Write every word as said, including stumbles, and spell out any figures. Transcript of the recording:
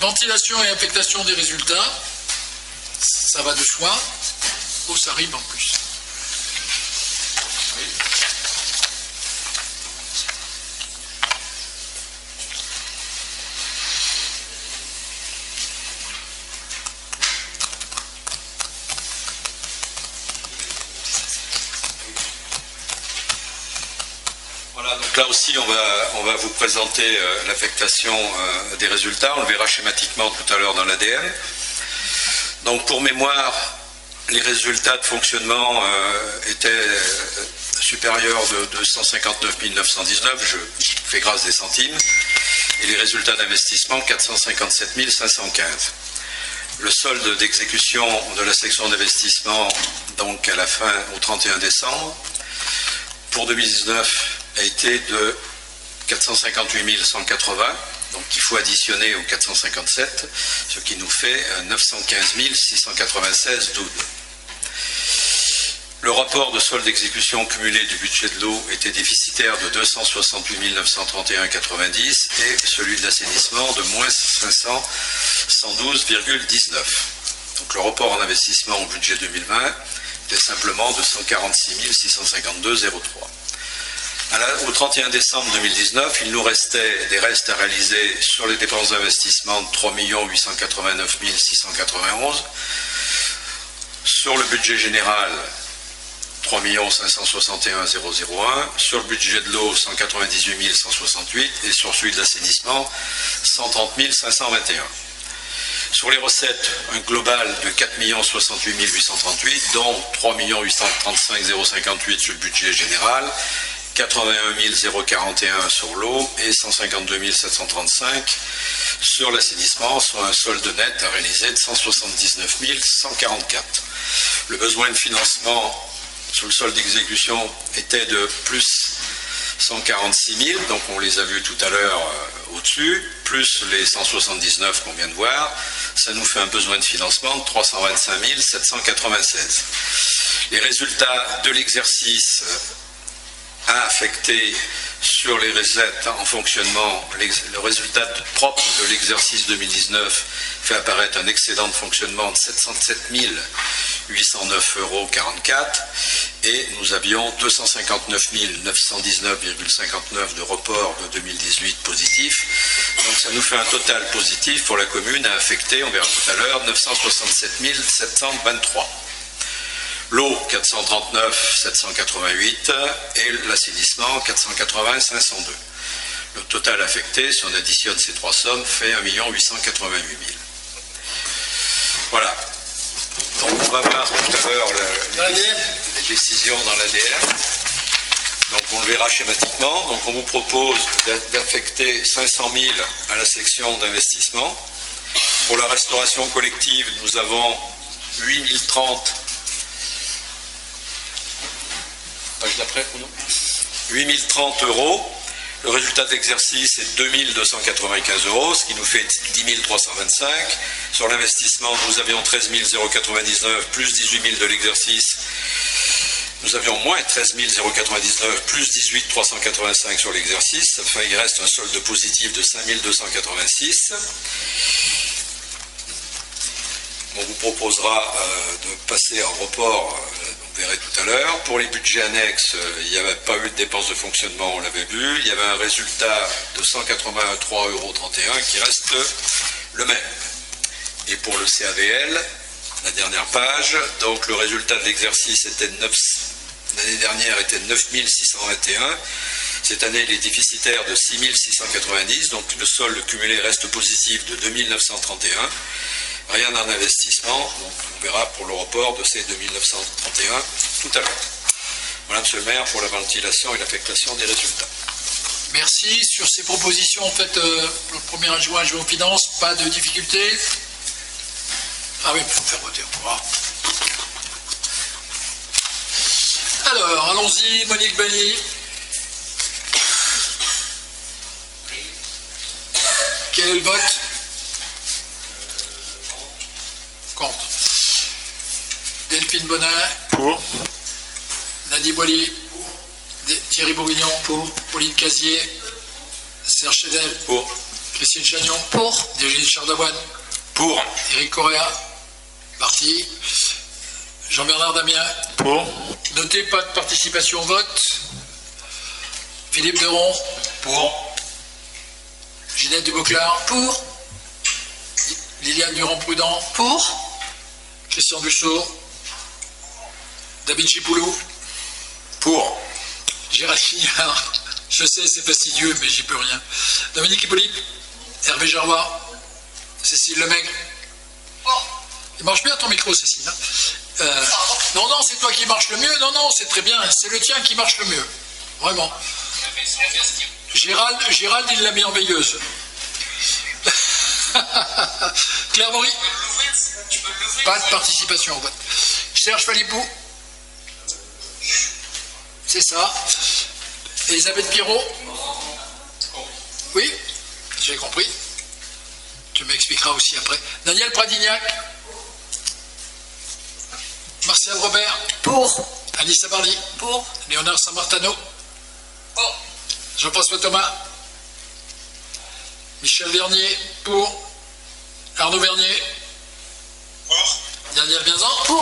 Ventilation et affectation des résultats. Ça va de soi. Oh, ça rime en plus. Oui. Voilà, donc là aussi on va, on va vous présenter euh, l'affectation euh, des résultats. On le verra schématiquement tout à l'heure dans l'A D M. Donc pour mémoire, les résultats de fonctionnement euh, étaient euh, supérieurs de deux cent cinquante-neuf mille neuf cent dix-neuf, je fais grâce des centimes, et les résultats d'investissement quatre cent cinquante-sept mille cinq cent quinze. Le solde d'exécution de la section d'investissement, donc à la fin, au trente et un décembre, pour deux mille dix-neuf, a été de quatre cent cinquante-huit mille cent quatre-vingts, donc il faut additionner aux quatre cent cinquante-sept, ce qui nous fait neuf cent quinze mille six cent quatre-vingt-seize doubles. Le rapport de solde d'exécution cumulé du budget de l'eau était déficitaire de deux cent soixante-huit mille neuf cent trente et un virgule quatre-vingt-dix et celui de l'assainissement de moins cinq cents cent douze virgule dix-neuf. Donc le report en investissement au budget deux mille vingt était simplement de cent quarante-six mille six cent cinquante-deux virgule zéro trois. Au trente et un décembre deux mille dix-neuf, il nous restait des restes à réaliser sur les dépenses d'investissement de trois millions huit cent quatre-vingt-neuf mille six cent quatre-vingt-onze. Sur le budget général, trois millions cinq cent soixante et un mille un. Sur le budget de l'eau, cent quatre-vingt-dix-huit mille cent soixante-huit. Et sur celui de l'assainissement, cent trente mille cinq cent vingt et un. Sur les recettes, un global de quatre millions soixante-huit mille huit cent trente-huit, dont trois millions huit cent trente-cinq mille cinquante-huit sur le budget général, quatre-vingt-un mille quarante et un sur l'eau et cent cinquante-deux mille sept cent trente-cinq sur l'assainissement, soit un solde net à réaliser de cent soixante-dix-neuf mille cent quarante-quatre. Le besoin de financement sur le solde d'exécution était de plus cent quarante-six mille, donc on les a vus tout à l'heure euh, au-dessus, plus les cent soixante-dix-neuf qu'on vient de voir, ça nous fait un besoin de financement de trois cent vingt-cinq mille sept cent quatre-vingt-seize. Les résultats de l'exercice a affecté sur les recettes en fonctionnement, le résultat propre de l'exercice deux mille dix-neuf fait apparaître un excédent de fonctionnement de sept cent sept mille huit cent neuf euros quarante-quatre et nous avions deux cent cinquante-neuf mille neuf cent dix-neuf virgule cinquante-neuf de report de deux mille dix-huit positif. Donc ça nous fait un total positif pour la commune à affecter, on verra tout à l'heure, neuf cent soixante-sept mille sept cent vingt-trois. L'eau, quatre cent trente-neuf mille sept cent quatre-vingt-huit et l'assainissement, quatre cent quatre-vingts mille cinq cent deux. Le total affecté, si on additionne ces trois sommes, fait un million huit cent quatre-vingt-huit mille. Voilà. Donc on va voir tout à l'heure les, les décisions dans l'A D M. Donc on le verra schématiquement. Donc on vous propose d'affecter cinq cent mille à la section d'investissement. Pour la restauration collective, nous avons huit mille trente. Page d'après, pour nous. huit mille trente euros. Le résultat de l'exercice est deux mille deux cent quatre-vingt-quinze euros, ce qui nous fait dix mille trois cent vingt-cinq. Sur l'investissement, nous avions treize mille quatre-vingt-dix-neuf plus dix-huit mille de l'exercice. Nous avions moins treize mille quatre-vingt-dix-neuf plus dix-huit mille trois cent quatre-vingt-cinq sur l'exercice. Ça fait, il reste un solde positif de cinq mille deux cent quatre-vingt-six. On vous proposera euh, de passer en report. Euh, Vous verrez tout à l'heure. Pour les budgets annexes, euh, il n'y avait pas eu de dépenses de fonctionnement, on l'avait vu. Il y avait un résultat de cent quatre-vingt-trois euros trente et un qui reste le même. Et pour le C A V L, la dernière page, donc le résultat de l'exercice était de neuf, l'année dernière était de neuf mille six cent vingt et un. Cette année, il est déficitaire de six mille six cent quatre-vingt-dix, donc le solde cumulé reste positif de deux mille neuf cent trente et un. Rien en investissement, donc on verra pour le report de ces deux mille neuf cent trente et un tout à l'heure. Voilà, monsieur le maire, pour la ventilation et l'affectation des résultats. Merci. Sur ces propositions faites euh, le premier adjoint adjoint aux finances, pas de difficulté? Ah oui, il faut faire voter. Alors, allons-y, Monique Bali. Quel est le vote? Contre. Delphine Bonin. Pour. Nadie Boily. Thierry Bourguignon. Pour. Pauline Casier. Serge Chedel. Pour. Christine Chagnon. Pour. Virginie Chardavoine. Pour. Éric Correa. Parti. Jean-Bernard Damien. Pour. Notez pas de participation au vote. Philippe Deron. Pour. Ginette Duboclar. Pour. Liliane Durand-Prudent. Pour. Christian Dussault. David Chipoulou. Pour. Gérald Fignard. Je sais, c'est fastidieux, mais j'y peux rien. Dominique Hippolyte. Hervé Gerrois. Cécile Lemaigre. Il marche bien ton micro, Cécile. Hein euh, non, non, c'est toi qui marche le mieux. Non, non, c'est très bien. C'est le tien qui marche le mieux. Vraiment. Gérald, Gérald il l'a mis en veilleuse. Claire Maury. Pas de participation au vote. Serge Falipou. C'est ça. Elisabeth Pirot. Oui, j'ai compris. Tu m'expliqueras aussi après. Daniel Pradignac. Martial Robert. Pour. Anissa Barly. Pour. Léonard Saint-Martano. Jean-François Thomas. Michel Vernier. Pour. Arnaud Vernier. Pour. Daniel Bienzan. Pour.